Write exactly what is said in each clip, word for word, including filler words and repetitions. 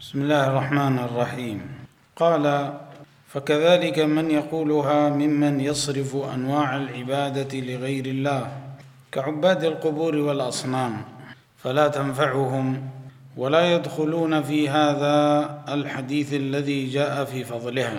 بسم الله الرحمن الرحيم. قال: فكذلك من يقولها ممن يصرف أنواع العبادة لغير الله كعباد القبور والأصنام، فلا تنفعهم ولا يدخلون في هذا الحديث الذي جاء في فضلها،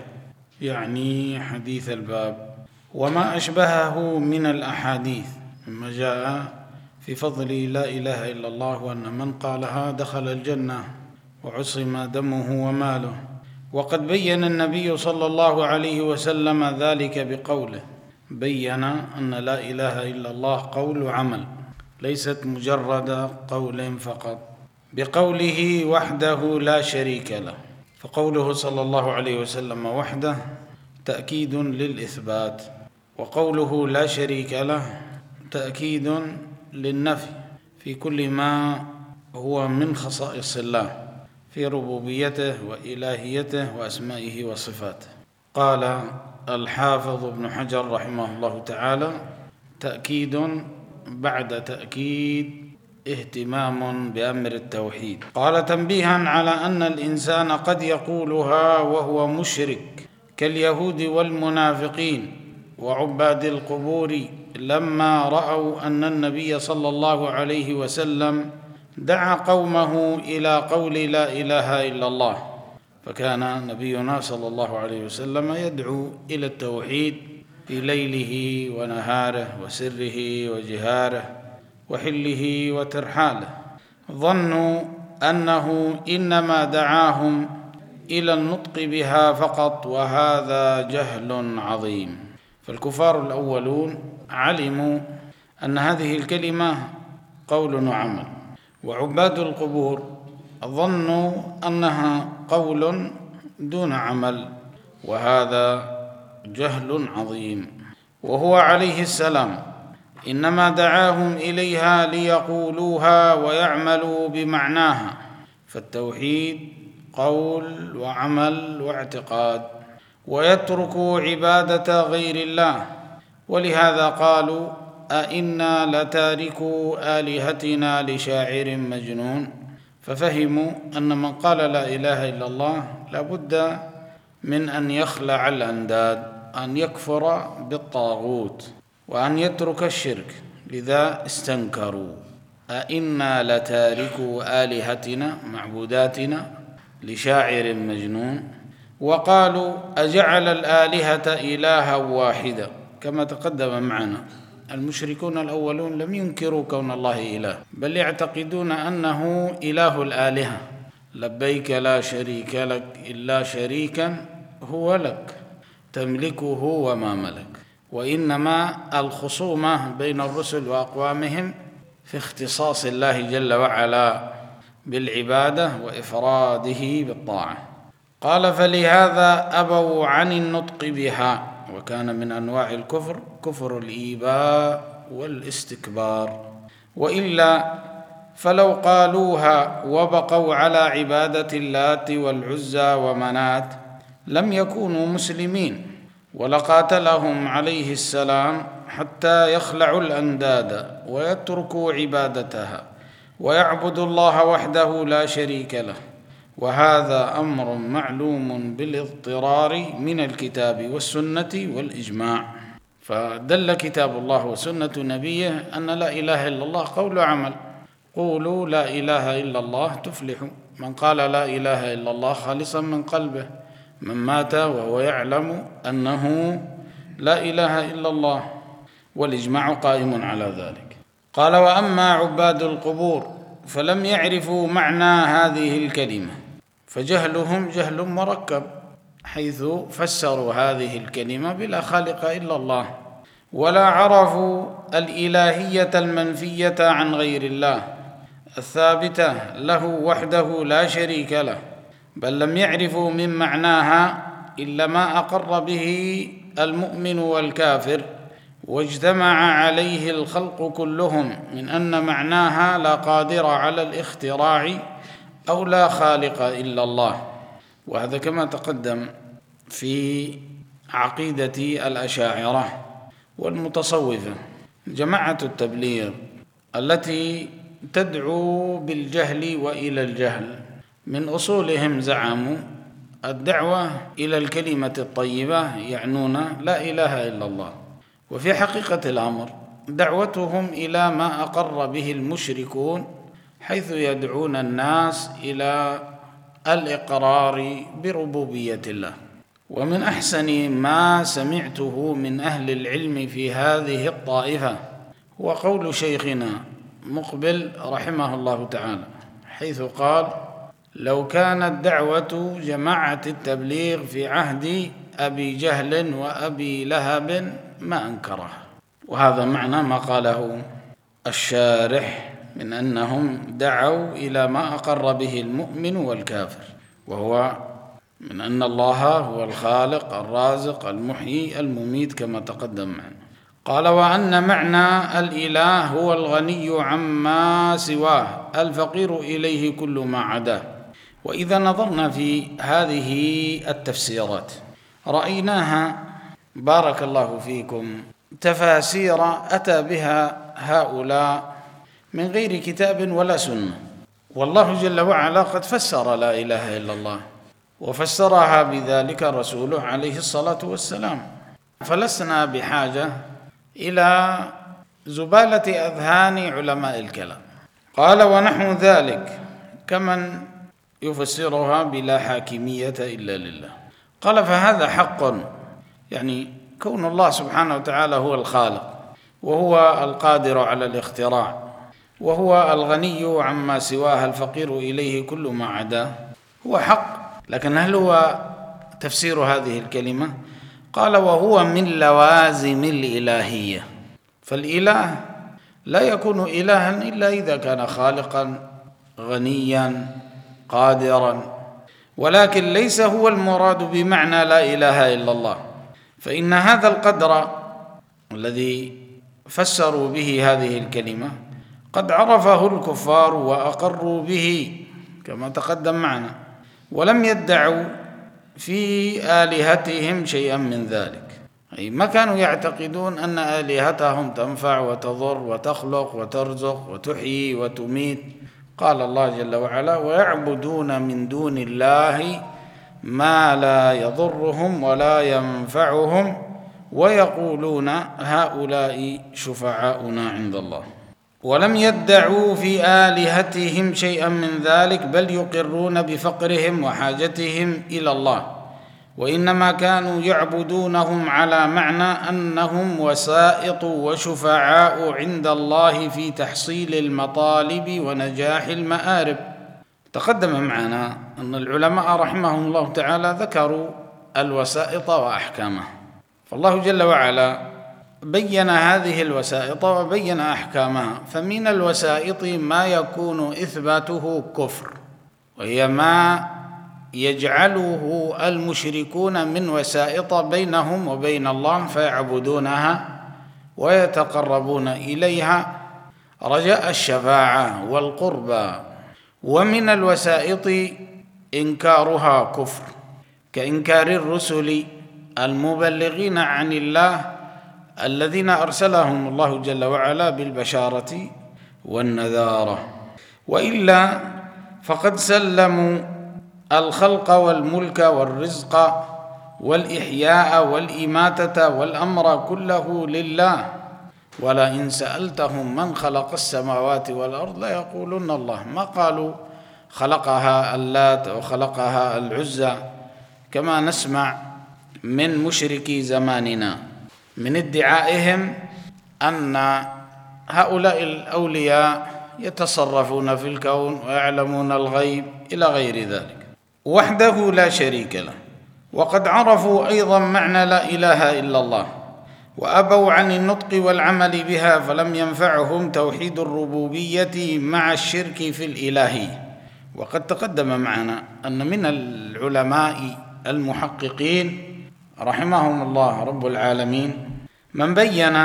يعني حديث الباب، وما أشبهه من الأحاديث مما جاء في فضل لا إله إلا الله، وأن من قالها دخل الجنة وعصم دمه وماله. وقد بين النبي صلى الله عليه وسلم ذلك بقوله، بين أن لا إله إلا الله قول عمل، ليست مجرد قول فقط، بقوله وحده لا شريك له. فقوله صلى الله عليه وسلم وحده تأكيد للإثبات، وقوله لا شريك له تأكيد للنفي في كل ما هو من خصائص الله في ربوبيته وإلهيته وأسمائه وصفاته. قال الحافظ ابن حجر رحمه الله تعالى: تأكيد بعد تأكيد، اهتمام بأمر التوحيد. قال: تنبيها على أن الإنسان قد يقولها وهو مشرك كاليهود والمنافقين وعباد القبور، لما رأوا أن النبي صلى الله عليه وسلم دعا قومه إلى قول لا إله إلا الله، فكان نبينا صلى الله عليه وسلم يدعو إلى التوحيد في ليله ونهاره وسره وجهاره وحله وترحاله. ظنوا أنه إنما دعاهم إلى النطق بها فقط، وهذا جهل عظيم. فالكفار الأولون علموا أن هذه الكلمة قول وعمل، وعباد القبور ظنوا أنها قول دون عمل، وهذا جهل عظيم. وهو عليه السلام إنما دعاهم إليها ليقولوها ويعملوا بمعناها، فالتوحيد قول وعمل واعتقاد، ويتركوا عبادة غير الله. ولهذا قالوا: أئنا لتاركوا آلهتنا لشاعر مجنون. ففهموا أن من قال لا إله إلا الله لابد من أن يخلع الأنداد، أن يكفر بالطاغوت، وأن يترك الشرك. لذا استنكروا: أئنا لتاركوا آلهتنا معبوداتنا لشاعر مجنون. وقالوا: أجعل الآلهة إلها واحدا، كما تقدم معنا. المشركون الأولون لم ينكروا كون الله إله، بل يعتقدون أنه إله الآلهة. لبيك لا شريك لك إلا شريكا هو لك تملكه وما ملك. وإنما الخصومة بين الرسل وأقوامهم في اختصاص الله جل وعلا بالعبادة وإفراده بالطاعة. قال: فلهذا أبوا عن النطق بها، وكان من أنواع الكفر كفر الإيباء والاستكبار. وإلا فلو قالوها وبقوا على عبادة اللات والعزى ومنات لم يكونوا مسلمين، ولقاتلهم عليه السلام حتى يخلعوا الأنداد ويتركوا عبادتها ويعبدوا الله وحده لا شريك له. وهذا أمر معلوم بالاضطرار من الكتاب والسنة والإجماع. فدل كتاب الله وسنة نبيه أن لا إله إلا الله قول وعمل. قولوا لا إله إلا الله تفلحوا. من قال لا إله إلا الله خالصا من قلبه، من مات وهو يعلم أنه لا إله إلا الله، والإجماع قائم على ذلك. قال: وأما عباد القبور فلم يعرفوا معنى هذه الكلمة، فجهلهم جهل مركب، حيث فسروا هذه الكلمة بلا خالق إلا الله، ولا عرفوا الإلهية المنفية عن غير الله الثابتة له وحده لا شريك له، بل لم يعرفوا من معناها إلا ما أقر به المؤمن والكافر واجتمع عليه الخلق كلهم من أن معناها لا قادر على الاختراع أو لا خالق إلا الله. وهذا كما تقدم في عقيدة الأشاعرة والمتصوفة، جماعة التبليغ التي تدعو بالجهل وإلى الجهل، من أصولهم زعموا الدعوة إلى الكلمة الطيبة يعنون لا إله إلا الله، وفي حقيقة الأمر دعوتهم إلى ما أقر به المشركون، حيث يدعون الناس إلى الإقرار بربوبية الله. ومن أحسن ما سمعته من أهل العلم في هذه الطائفة هو قول شيخنا مقبل رحمه الله تعالى، حيث قال: لو كانت دعوة جماعة التبليغ في عهد أبي جهل وأبي لهب ما أنكره. وهذا معنى ما قاله الشارح من أنهم دعوا إلى ما أقر به المؤمن والكافر، وهو من أن الله هو الخالق الرازق المحيي المميت كما تقدم معنا. قال: وأن معنى الإله هو الغني عما سواه الفقير إليه كل ما عداه. وإذا نظرنا في هذه التفسيرات رأيناها بارك الله فيكم تفاسير أتى بها هؤلاء من غير كتاب ولا سنة، والله جل وعلا قد فسر لا إله إلا الله وفسرها بذلك رسوله عليه الصلاة والسلام، فلسنا بحاجة إلى زبالة أذهان علماء الكلام. قال: ونحو ذلك كمن يفسرها بلا حاكمية إلا لله. قال: فهذا حق، يعني كون الله سبحانه وتعالى هو الخالق وهو القادر على الاختراع وهو الغني عما سواه الفقير إليه كل ما عداه هو حق، لكن هل هو تفسير هذه الكلمة؟ قال: وهو من لوازم الإلهية، فالإله لا يكون إلها إلا إذا كان خالقا غنيا قادرا، ولكن ليس هو المراد بمعنى لا إله إلا الله، فإن هذا القدر الذي فسروا به هذه الكلمة قد عرفه الكفار وأقروا به كما تقدم معنا، ولم يدعوا في آلهتهم شيئا من ذلك، أي ما كانوا يعتقدون أن آلهتهم تنفع وتضر وتخلق وترزق وتحيي وتميت. قال الله جل وعلا: ويعبدون من دون الله ما لا يضرهم ولا ينفعهم ويقولون هؤلاء شفعاؤنا عند الله. ولم يدعوا في آلهتهم شيئا من ذلك، بل يقرون بفقرهم وحاجتهم إلى الله، وإنما كانوا يعبدونهم على معنى أنهم وسائط وشفعاء عند الله في تحصيل المطالب ونجاح المآرب. تقدم معنا أن العلماء رحمهم الله تعالى ذكروا الوسائط وأحكامها، فالله جل وعلا بين هذه الوسائط وبين أحكامها. فمن الوسائط ما يكون إثباته كفر، وهي ما يجعله المشركون من وسائط بينهم وبين الله فيعبدونها ويتقربون إليها رجاء الشفاعة والقربى. ومن الوسائط إنكارها كفر، كإنكار الرسل المبلغين عن الله الذين أرسلهم الله جل وعلا بالبشارة والنذارة، وإلا فقد سلموا الخلق والملك والرزق والإحياء والإماتة والأمر كله لله، ولئن سألتهم من خلق السماوات والأرض ليقولن الله. ما قالوا خلقها اللات أو خلقها العزى كما نسمع من مشركي زماننا من ادعائهم أن هؤلاء الأولياء يتصرفون في الكون ويعلمون الغيب إلى غير ذلك، وحده لا شريك له. وقد عرفوا أيضا معنى لا إله إلا الله وأبوا عن النطق والعمل بها، فلم ينفعهم توحيد الربوبية مع الشرك في الإلهية. وقد تقدم معنا أن من العلماء المحققين رحمهم الله رب العالمين من بين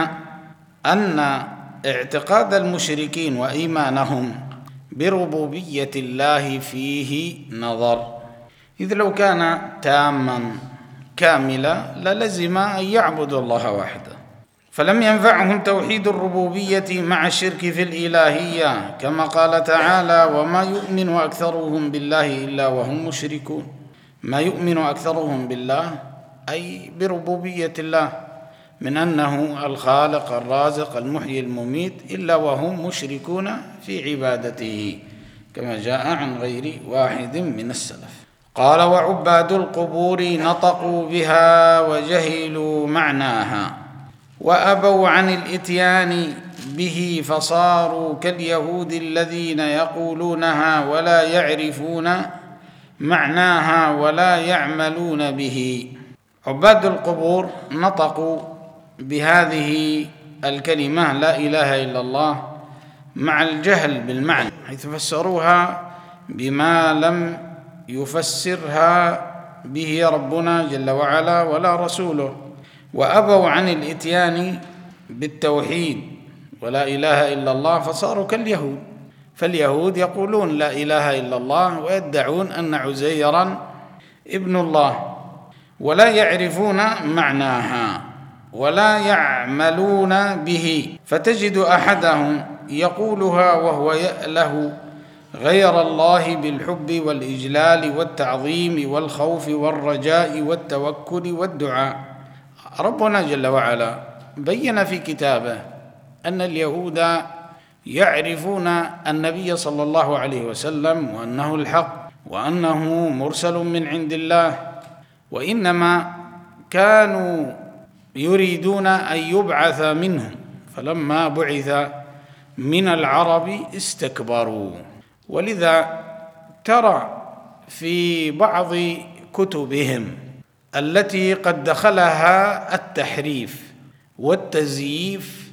أن اعتقاد المشركين وإيمانهم بربوبية الله فيه نظر، إذ لو كان تاما كاملا للزم أن يعبد الله وحده، فلم ينفعهم توحيد الربوبية مع الشرك في الإلهية، كما قال تعالى: وما يؤمن أكثرهم بالله إلا وهم مشركون. ما يؤمن أكثرهم بالله أي بربوبية الله، من أنه الخالق الرازق المحيي المميت، إلا وهم مشركون في عبادته، كما جاء عن غير واحد من السلف. قال: وعباد القبور نطقوا بها وجهلوا معناها وأبوا عن الإتيان به، فصاروا كاليهود الذين يقولونها ولا يعرفون معناها ولا يعملون به. عباد القبور نطقوا بهذه الكلمة لا إله إلا الله مع الجهل بالمعنى، حيث فسروها بما لم يفسرها به ربنا جل وعلا ولا رسوله، وأبوا عن الإتيان بالتوحيد ولا إله إلا الله، فصاروا كاليهود. فاليهود يقولون لا إله إلا الله ويدعون أن عزيرا ابن الله، ولا يعرفون معناها ولا يعملون به. فتجد أحدهم يقولها وهو يأله غير الله بالحب والإجلال والتعظيم والخوف والرجاء والتوكل والدعاء. ربنا جل وعلا بين في كتابه أن اليهود يعرفون النبي صلى الله عليه وسلم وأنه الحق وأنه مرسل من عند الله، وإنما كانوا يريدون أن يبعث منهم، فلما بعث من العرب استكبروا. ولذا ترى في بعض كتبهم التي قد دخلها التحريف والتزييف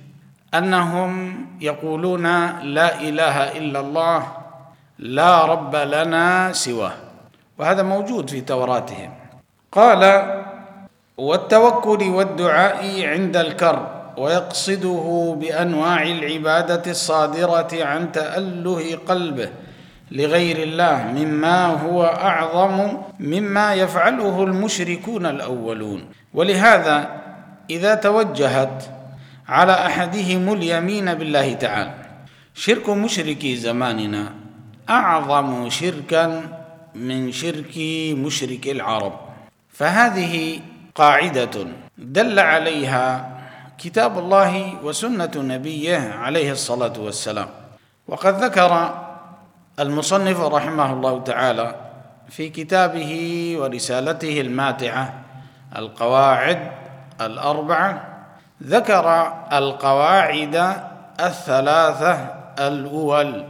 أنهم يقولون لا إله إلا الله لا رب لنا سواه، وهذا موجود في توراتهم. قال: والتوكل والدعاء عند الكرب، ويقصده بأنواع العبادة الصادرة عن تأله قلبه لغير الله، مما هو أعظم مما يفعله المشركون الأولون. ولهذا إذا توجهت على أحدهم اليمين بالله تعالى، شرك مشركي زماننا أعظم شركا من شرك مشرك العرب. فهذه قاعدة دل عليها كتاب الله وسنة نبيه عليه الصلاة والسلام. وقد ذكر المصنف رحمه الله تعالى في كتابه ورسالته الماتعة القواعد الأربعة، ذكر القواعد الثلاثة الأول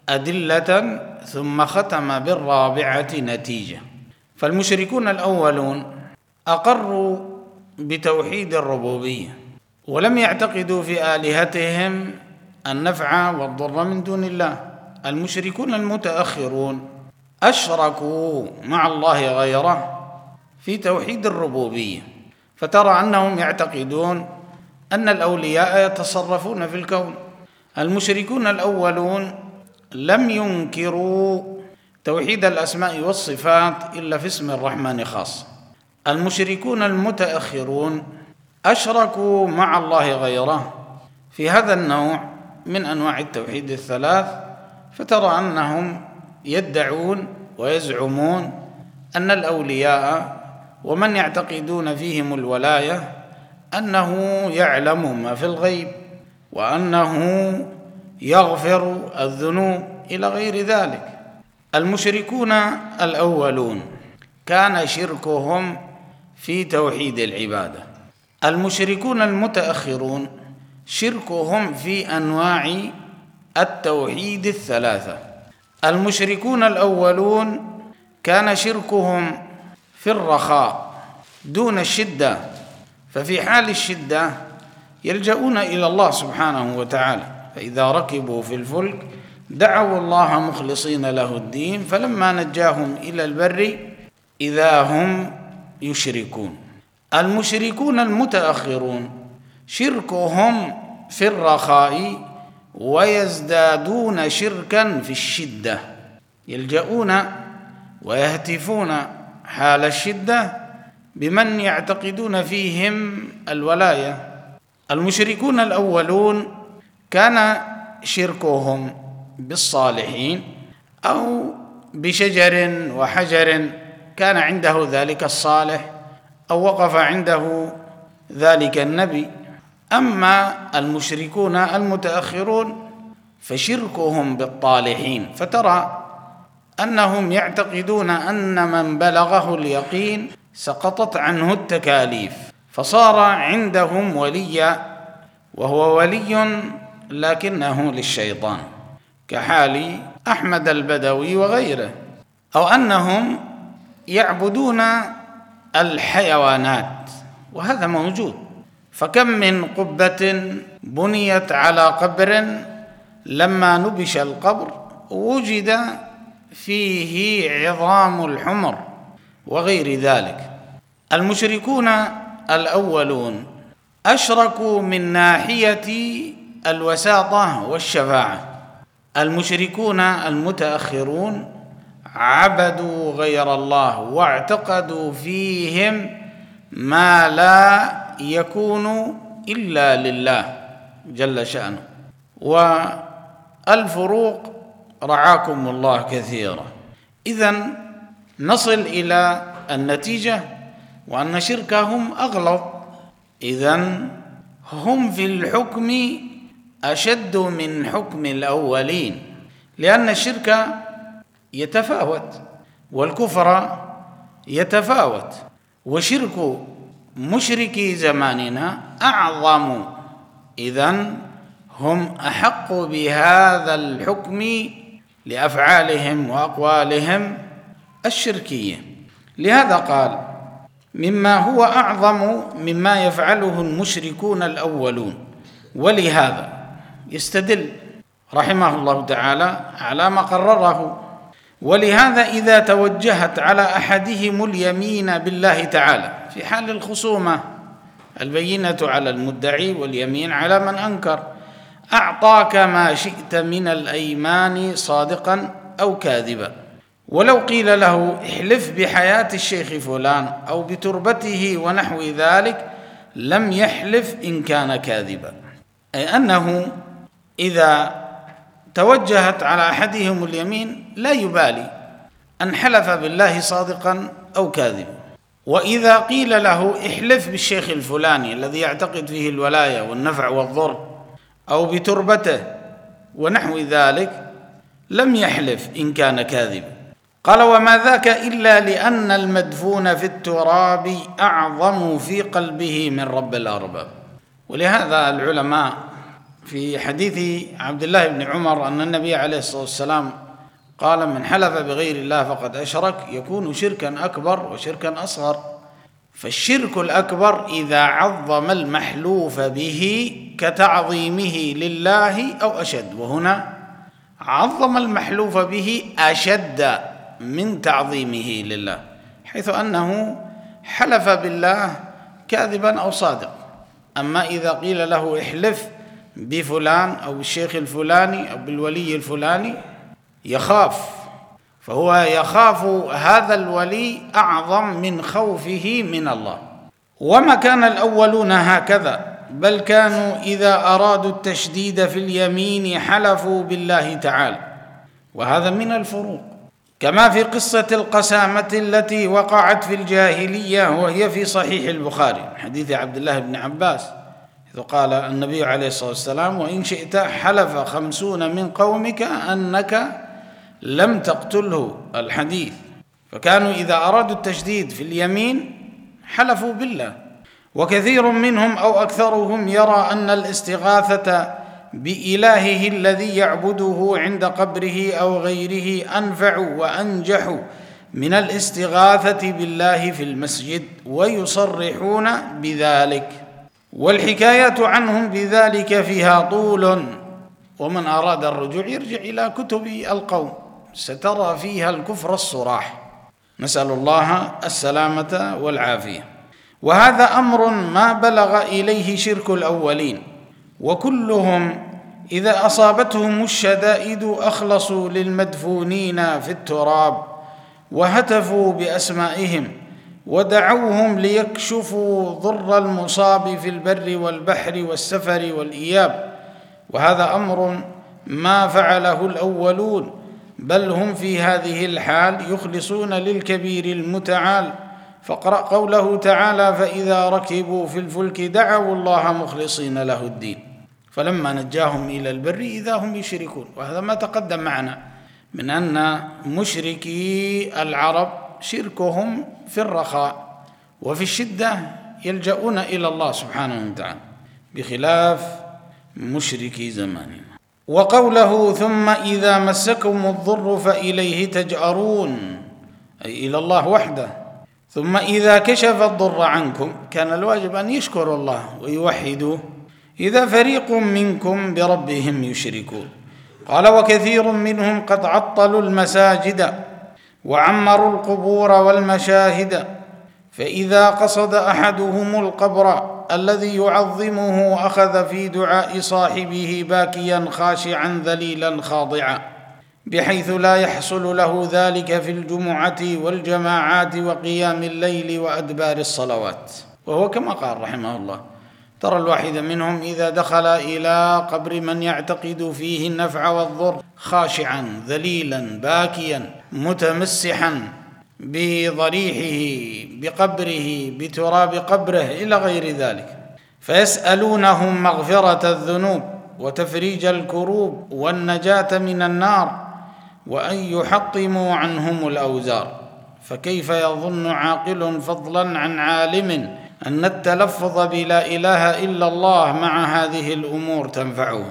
أدلة، ثم ختم بالرابعة نتيجة. فالمشركون الأولون أقروا بتوحيد الربوبية، ولم يعتقدوا في آلهتهم النفع والضر من دون الله. المشركون المتأخرون أشركوا مع الله غيره في توحيد الربوبية، فترى أنهم يعتقدون أن الأولياء يتصرفون في الكون. المشركون الأولون لم ينكروا توحيد الأسماء والصفات إلا في اسم الرحمن خاص. المشركون المتأخرون أشركوا مع الله غيره في هذا النوع من أنواع التوحيد الثلاث، فترى أنهم يدعون ويزعمون أن الأولياء ومن يعتقدون فيهم الولاية أنه يعلم ما في الغيب، وأنه يغفر الذنوب إلى غير ذلك. المشركون الأولون كان شركهم في توحيد العبادة. المشركون المتأخرون شركهم في أنواع التوحيد الثلاثة. المشركون الأولون كان شركهم في الرخاء دون الشدة، ففي حال الشدة يلجؤون إلى الله سبحانه وتعالى، فإذا ركبوا في الفلك دعوا الله مخلصين له الدين، فلما نجاهم إلى البر إذا هم يشركون. المشركون المتأخرون شركهم في الرخاء، ويزدادون شركا في الشدة، يلجؤون ويهتفون حال الشدة بمن يعتقدون فيهم الولاية المشركون الأولون كان شركهم بالصالحين أو بشجر وحجر كان عنده ذلك الصالح أو وقف عنده ذلك النبي. أما المشركون المتأخرون فشركهم بالطالحين، فترى أنهم يعتقدون أن من بلغه اليقين سقطت عنه التكاليف، فصار عندهم وليا، وهو ولي لكنه للشيطان، كحال أحمد البدوي وغيره. أو أنهم يعبدون الحيوانات، وهذا موجود. فكم من قبة بنيت على قبر لما نبش القبر وجد فيه عظام الحمر وغير ذلك. المشركون الأولون أشركوا من ناحية الوساطة والشفاعة. المشركون المتأخرون عبدوا غير الله واعتقدوا فيهم ما لا يكون إلا لله جل شأنه. والفروق رعاكم الله كثيرا. إذن نصل إلى النتيجة وأن شركهم أغلظ. إذن هم في الحكم أشد من حكم الأولين، لأن الشرك يتفاوت والكفر يتفاوت، وشرك مشركي زماننا أعظم. إذن هم أحق بهذا الحكم لأفعالهم وأقوالهم الشركية. لهذا قال: مما هو أعظم مما يفعله المشركون الأولون. ولهذا يستدل رحمه الله تعالى على ما قرره. ولهذا إذا توجهت على أحدهم اليمين بالله تعالى في حال الخصومة، البينة على المدعي واليمين على من أنكر، أعطاك ما شئت من الأيمان صادقا أو كاذبا. ولو قيل له احلف بحياة الشيخ فلان أو بتربته ونحو ذلك لم يحلف إن كان كاذبا، أي أنه إذا توجهت على أحدهم اليمين لا يبالي أن حلف بالله صادقا أو كاذبا. وإذا قيل له احلف بالشيخ الفلاني الذي يعتقد فيه الولاية والنفع والضر أو بتربته ونحو ذلك لم يحلف إن كان كاذبا. قال: وما ذاك إلا لأن المدفون في التراب أعظم في قلبه من رب الأرباب. ولهذا العلماء في حديث عبد الله بن عمر أن النبي عليه الصلاة والسلام قال: من حلف بغير الله فقد أشرك، يكون شركا أكبر وشركا أصغر. فالشرك الأكبر إذا عظم المحلوف به كتعظيمه لله أو أشد، وهنا عظم المحلوف به أشد من تعظيمه لله، حيث أنه حلف بالله كاذبا أو صادق. أما إذا قيل له احلف بفلان أو بالشيخ الفلاني أو بالولي الفلاني يخاف، فهو يخاف هذا الولي أعظم من خوفه من الله. وما كان الأولون هكذا، بل كانوا إذا أرادوا التشديد في اليمين حلفوا بالله تعالى. وهذا من الفروق، كما في قصة القسامة التي وقعت في الجاهلية وهي في صحيح البخاري حديث عبد الله بن عباس، إذ قال النبي عليه الصلاة والسلام: وإن شئت حلف خمسون من قومك أنك لم تقتله، الحديث. فكانوا إذا أرادوا التشديد في اليمين حلفوا بالله. وكثير منهم أو أكثرهم يرى أن الاستغاثة بإلهه الذي يعبده عند قبره أو غيره أنفع وأنجح من الاستغاثة بالله في المسجد، ويصرحون بذلك. والحكايات عنهم بذلك فيها طول، ومن أراد الرجوع يرجع إلى كتب القوم سترى فيها الكفر الصراح، نسأل الله السلامة والعافية. وهذا أمر ما بلغ إليه شرك الأولين، وكلهم إذا أصابتهم الشدائد أخلصوا للمدفونين في التراب وهتفوا بأسمائهم ودعوهم ليكشفوا ضر المصاب في البر والبحر والسفر والإياب، وهذا أمر ما فعله الأولون، بل هم في هذه الحال يخلصون للكبير المتعال. فاقرأ قوله تعالى: فإذا ركبوا في الفلك دعوا الله مخلصين له الدين فلما نجاهم إلى البر إذا هم يشركون. وهذا ما تقدم معنا من أن مشركي العرب شركهم في الرخاء، وفي الشدة يلجؤون إلى الله سبحانه وتعالى، بخلاف مشركي زماننا. وقوله: ثم إذا مسكم الضر فإليه تجأرون، أي إلى الله وحده. ثم إذا كشف الضر عنكم، كان الواجب أن يشكروا الله ويوحدوه. إذا فريق منكم بربهم يشركون. قال: وكثير منهم قد عطلوا المساجد وعمروا القبور والمشاهد، فإذا قصد أحدهم القبر الذي يعظمه أخذ في دعاء صاحبه باكيا خاشعا ذليلا خاضعا، بحيث لا يحصل له ذلك في الجمعة والجماعات وقيام الليل وأدبار الصلوات. وهو كما قال رحمه الله: ترى الواحد منهم إذا دخل إلى قبر من يعتقد فيه النفع والضر خاشعا ذليلا باكيا متمسحا بضريحه بقبره بتراب قبره إلى غير ذلك، فيسألونهم مغفرة الذنوب وتفريج الكروب والنجاة من النار وأن يحطموا عنهم الأوزار. فكيف يظن عاقل فضلا عن عالم أن التلفظ بلا إله إلا الله مع هذه الأمور تنفعهم؟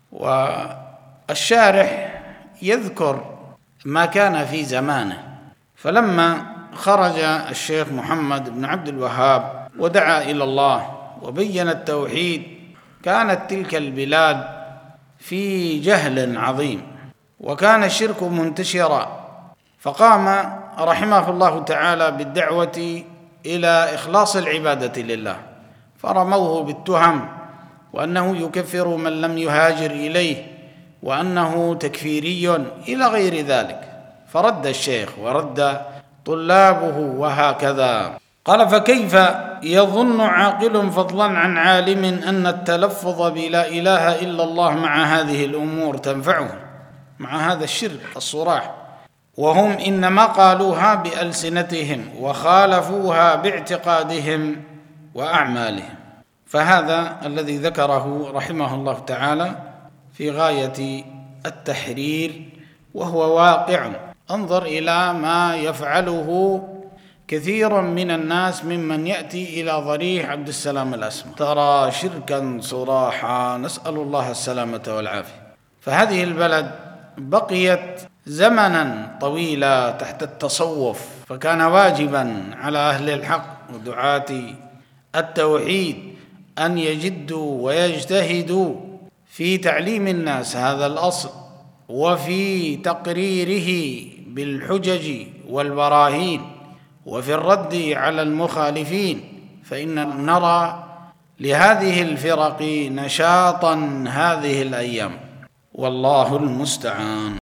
والشارح يذكر ما كان في زمانه، فلما خرج الشيخ محمد بن عبد الوهاب ودعا إلى الله وبين التوحيد، كانت تلك البلاد في جهل عظيم وكان الشرك منتشرا، فقام رحمه الله تعالى بالدعوة إلى إخلاص العبادة لله، فرموه بالتهم وأنه يكفر من لم يهاجر إليه وأنه تكفيري إلى غير ذلك، فرد الشيخ ورد طلابه وهكذا. قال: فكيف يظن عاقل فضلا عن عالم أن التلفظ بلا إله إلا الله مع هذه الأمور تنفعه، مع هذا الشرك الصراح، وهم إنما قالوها بألسنتهم وخالفوها باعتقادهم وأعمالهم. فهذا الذي ذكره رحمه الله تعالى في غاية التحرير، وهو واقع. انظر إلى ما يفعله كثير من الناس ممن يأتي إلى ضريح عبد السلام الأسمر، ترى شركا صراحا، نسأل الله السلامة والعافية. فهذه البلد بقيت زمنا طويلا تحت التصوف، فكان واجبا على أهل الحق ودعاة التوحيد أن يجدوا ويجتهدوا في تعليم الناس هذا الأصل وفي تقريره بالحجج والبراهين وفي الرد على المخالفين، فإن نرى لهذه الفرق نشاطا هذه الأيام، والله المستعان.